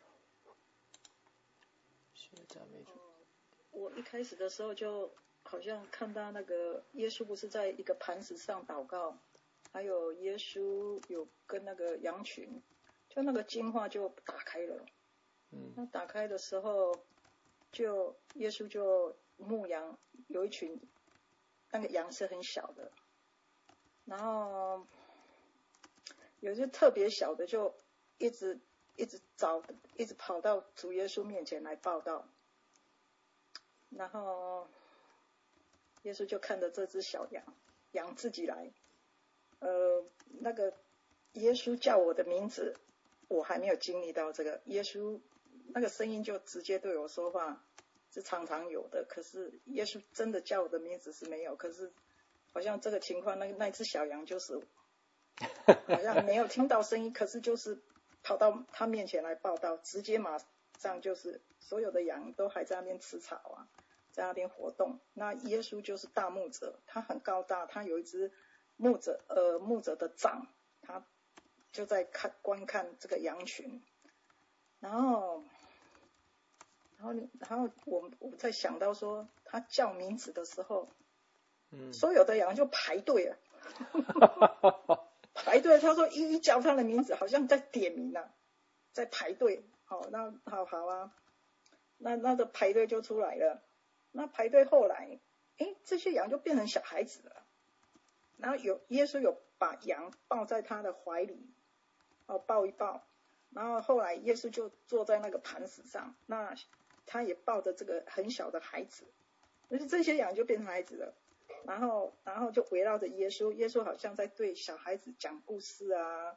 赞美主。 我一开始的时候就好像看到那个耶稣不是在一个磐石上祷告，还有耶稣有跟那个羊群，就那个经画就打开了。嗯，那打开的时候，就耶稣就牧羊，有一群那个羊是很小的，然后有些特别小的就一直一直找，一直跑到主耶稣面前来报道，然后耶稣就看着这只小羊，羊自己来，呃，那个耶稣叫我的名字，我还没有经历到这个，耶稣那个声音就直接对我说话，是常常有的，可是耶稣真的叫我的名字是没有，可是好像这个情况，那那只小羊就是好像没有听到声音，可是就是跑到他面前来报道，直接马上就是所有的羊都还在那边吃草啊，在那边活动。那耶稣就是大牧者，他很高大，他有一只牧者呃牧者的杖，他就在看观看这个羊群，然后然后然后我我在想到说，他叫名字的时候，嗯，所有的羊就排队了。排队，他说一一叫他的名字，好像在点名啊，在排队。好，那好好啊，那那个排队就出来了。那排队后来，哎，这些羊就变成小孩子了。然后有耶稣有把羊抱在他的怀里，哦，抱一抱。然后后来耶稣就坐在那个磐石上，那他也抱着这个很小的孩子，就是这些羊就变成孩子了。然后，然后就围绕着耶稣，耶稣好像在对小孩子讲故事啊，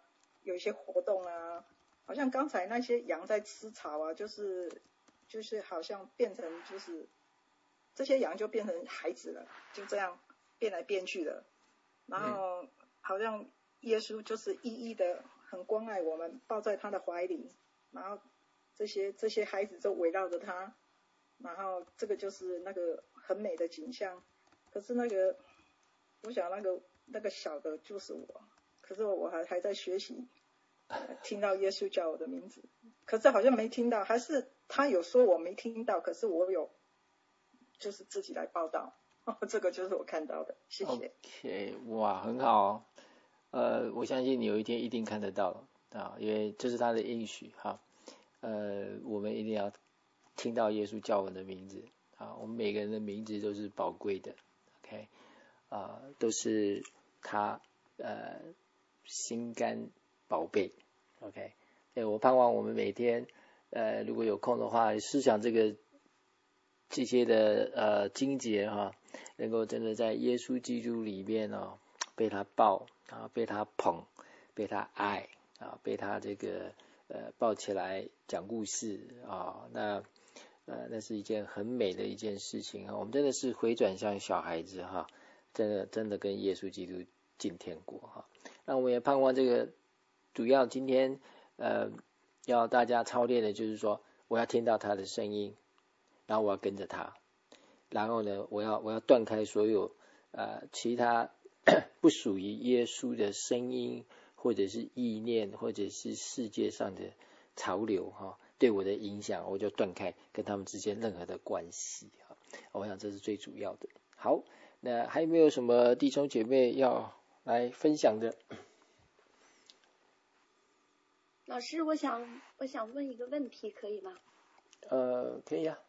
有一些活动啊，好像刚才那些羊在吃草啊，就是就是好像变成就是这些羊就变成孩子了，就这样变来变去的，然后好像耶稣就是一一的很关爱我们，抱在他的怀里，然后这些这些孩子就围绕着他，然后这个就是那个很美的景象。可是那个我想那个那个小的就是我，可是我还还在学习，听到耶稣叫我的名字，可是好像没听到，还是他有说我没听到，可是我有就是自己来报道，这个就是我看到的，谢谢。 OK， 哇，很好哦，呃，我相信你有一天一定看得到啊，因为这是他的应许哈，呃，我们一定要听到耶稣叫我们的名字啊，我们每个人的名字都是宝贵的 ，OK， 啊、呃，都是他呃心肝宝贝 ，OK， 对，我盼望我们每天呃如果有空的话，思想这个这些的呃经节哈，能够真的在耶稣基督里面哦，被他抱啊，被他捧，被他爱啊，被他这个呃抱起来讲故事啊，那呃那是一件很美的一件事情啊，我们真的是回转向小孩子哈，真的真的跟耶稣基督进天国哈，那我们也盼望这个主要今天呃要大家操练的就是说，我要听到他的声音。然后我要跟着他，然后呢，我要我要断开所有呃其他不属于耶稣的声音，或者是意念，或者是世界上的潮流哈、哦，对我的影响，我就断开跟他们之间任何的关系哈。我想这是最主要的。好，那还有没有什么弟兄姐妹要来分享的？ 老师，我想我想问一个问题，可以吗？ 呃，可以啊。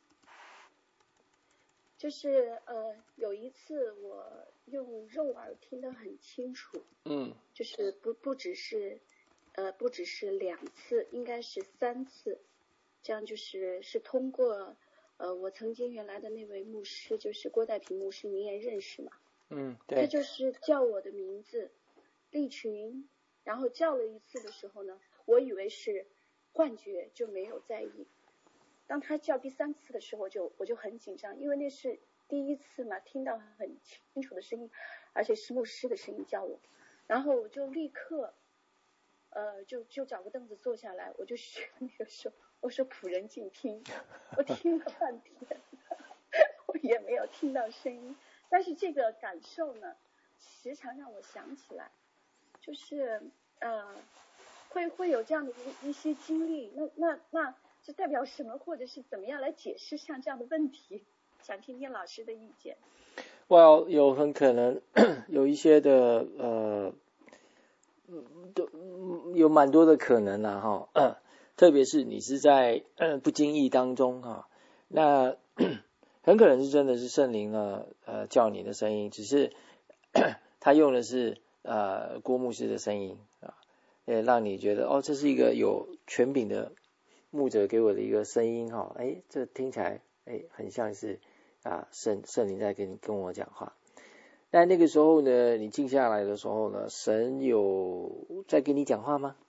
就是呃，有一次我用肉耳听得很清楚， 嗯， 就是不不只是呃不只是两次，应该是三次，这样就是是通过呃我曾经原来的那位牧师，就是郭代平牧师，你也认识嘛？ 嗯，对。 他就是叫我的名字，利群，然后叫了一次的时候呢，我以为是幻觉，就没有在意。当他叫第三次的时候，我就我就很紧张，因为那是第一次嘛，听到很清楚的声音，而且是牧师的声音叫我，然后我就立刻，呃，就就找个凳子坐下来，我就学那个时候，我说仆人静听，我听了半天，我也没有听到声音，但是这个感受呢，时常让我想起来，就是呃，会会有这样的一一些经历，那那那。这代表什么，或者是怎么样来解释像这样的问题？想听听老师的意见。 哇、well, 有很可能有一些的呃，都有蛮多的可能啦哈、呃，特别是你是在、呃、不经意当中哈、啊，那很可能是真的是圣灵呢呃叫你的声音，只是他用的是呃郭牧师的声音啊，也让你觉得哦这是一个有权柄的。牧者给我的一个声音哈，哎，这听起来哎很像是啊圣圣灵在跟你跟我讲话。但那个时候呢，你静下来的时候呢，神有在跟你讲话吗？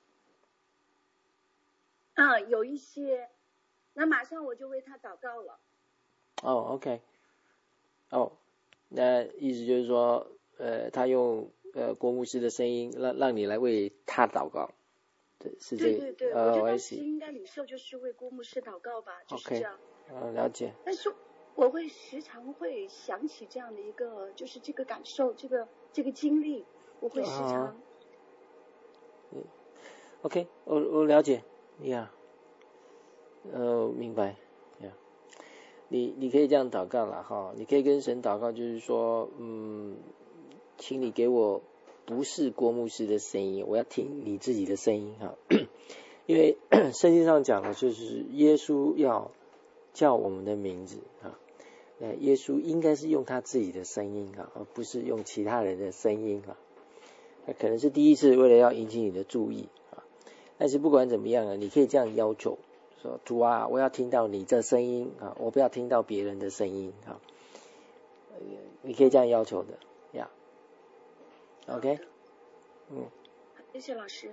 啊，有一些，那马上我就为他祷告了。 哦 ，OK， 哦，那意思就是说，呃，他用呃郭牧师的声音让让你来为他祷告。对，是这个。 对对对， 呃、 我觉得当时应该领受就是为郭牧师祷告吧，就是这样。 呃，了解。 但是我会时常会想起这样的一个，就是这个感受，这个这个经历，我会时常。 啊、嗯 ，OK， 我我了解，呀、yeah ，呃，明白，呀、yeah ，你你可以这样祷告了哈，你可以跟神祷告，就是说，嗯，请你给我。不是郭牧师的声音，我要听你自己的声音哈，因为圣经上讲的就是耶稣要叫我们的名字啊，呃，耶稣应该是用他自己的声音啊，而不是用其他人的声音啊。那可能是第一次为了要引起你的注意啊，但是不管怎么样呢，你可以这样要求说：主啊，我要听到你的声音啊，我不要听到别人的声音啊。你可以这样要求的呀。OK， 嗯， 谢谢老师。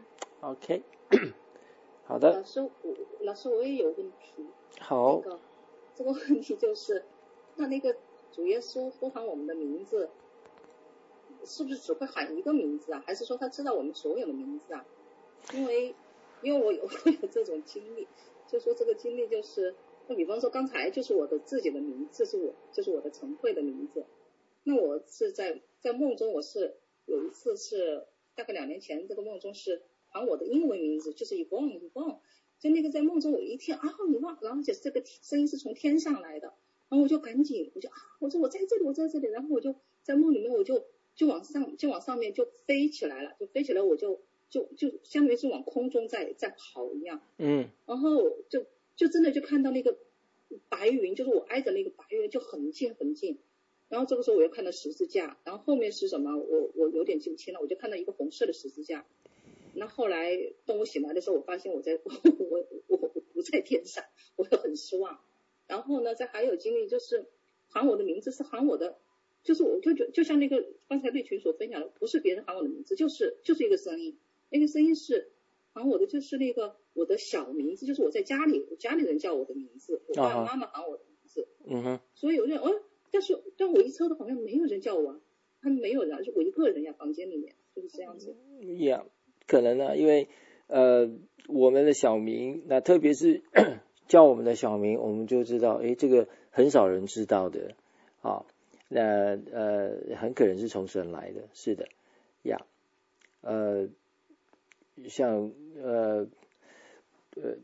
OK 好的。 老师，我老师我也有问题。 好。 那个这个问题就是，那那个主耶稣呼喊我们的名字，是不是只会喊一个名字啊？还是说他知道我们所有的名字啊？因为因为我有我有这种经历，就说这个经历就是，那比方说刚才就是我的自己的名字，是我就是我的陈慧的名字。那我是在在梦中，我是有一次是大概两年前，这个梦中是喊我的英文名字，就是 Yvonne Yvonne， 就那个在梦中我一听啊你忘，然后且这个声音是从天上来的，然后我就赶紧我就啊我说我在这里我在这里，然后我就在梦里面我就就往上就往上面就飞起来了，就飞起来我就就就相当于是往空中在在跑一样， 嗯， 然后就就真的就看到那个白云，就是我挨着那个白云就很近很近。然后这个时候我又看到十字架，然后后面是什么我我有点记不清了，我就看到一个红色的十字架。那后来当我醒来的时候，我发现我在我我我我不在天上，我就很失望。然后呢再还有经历就是喊我的名字是喊我的，就是我就就就像那个刚才瑞群所分享的，不是别人喊我的名字，就是就是一个声音，那个声音是喊我的，就是那个我的小名字，就是我在家里我家里人叫我的名字，我爸爸妈妈喊我的名字。 嗯哼。 所以我就哦但是但我一抽的好像没有人叫我，他们没有人，就我一个人呀，房间里面就是这样子。 呀、yeah, 可能呢、啊，因为呃我们的小名，那特别是叫我们的小名，我们就知道，诶，这个很少人知道的啊，那呃很可能是从神来的，是的呀， yeah, 呃像呃呃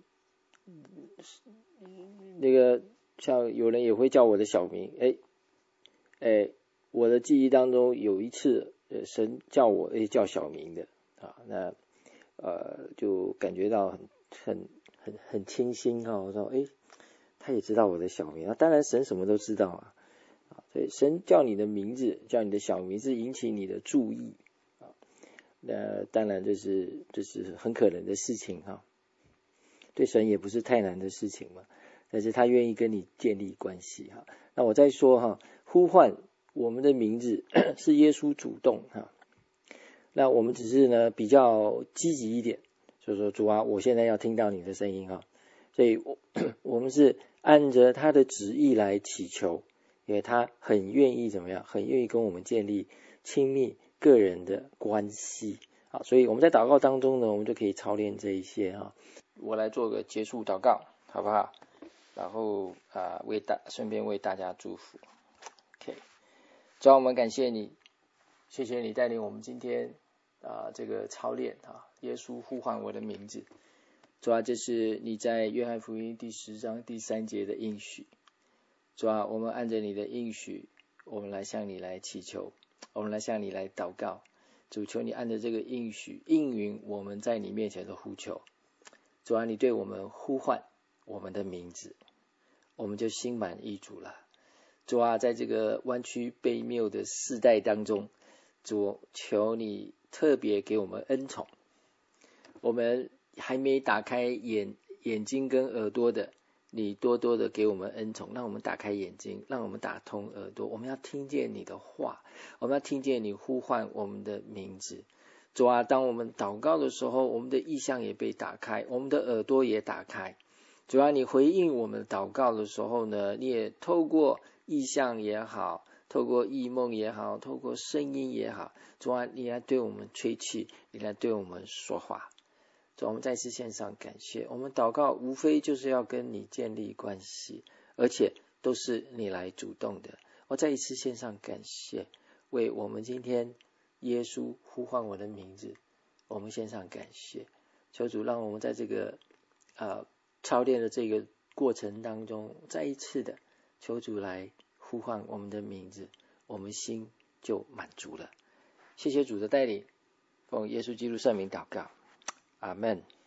那个像有人也会叫我的小名，诶。哎，我的记忆当中有一次，呃，神叫我哎叫小名的啊，那呃就感觉到很很很很清新哈、啊，我说哎，他也知道我的小名啊，当然神什么都知道啊，啊，所以神叫你的名字，叫你的小名字引起你的注意啊，那当然这是这是很可能的事情哈、啊，对神也不是太难的事情嘛，但是他愿意跟你建立关系哈、啊。那我再说哈、啊。呼唤我们的名字是耶稣主动哈，那我们只是呢比较积极一点，所以说主啊，我现在要听到你的声音哈，所以我我们是按着他的旨意来祈求，因为他很愿意怎么样，很愿意跟我们建立亲密个人的关系啊，所以我们在祷告当中呢，我们就可以操练这一些哈。我来做个结束祷告，好不好？然后啊、呃，为大顺便为大家祝福。OK， 主要我们感谢你，谢谢你带领我们今天啊、呃、这个操练啊，耶稣呼唤我的名字。主要这是你在约翰福音第十章第三节的应许。主要我们按着你的应许，我们来向你来祈求，我们来向你来祷告。主，求你按着这个应许应允我们在你面前的呼求。主啊，你对我们呼唤我们的名字，我们就心满意足了。主啊，在这个弯曲悖谬的世代当中，主求你特别给我们恩宠。我们还没打开眼眼睛跟耳朵的，你多多的给我们恩宠，让我们打开眼睛，让我们打通耳朵。我们要听见你的话，我们要听见你呼唤我们的名字。主啊，当我们祷告的时候，我们的意象也被打开，我们的耳朵也打开。主啊，你回应我们祷告的时候呢，你也透过意象也好，透过异梦也好，透过声音也好，主啊，你来对我们吹气，你来对我们说话。主，我们再次献上感谢。我们祷告无非就是要跟你建立关系，而且都是你来主动的。我再一次献上感谢，为我们今天耶稣呼唤我的名字，我们献上感谢。求主让我们在这个呃操练的这个过程当中，再一次的求主来呼唤我们的名字，我们心就满足了。谢谢主的带领，奉耶稣基督圣名祷告，阿们。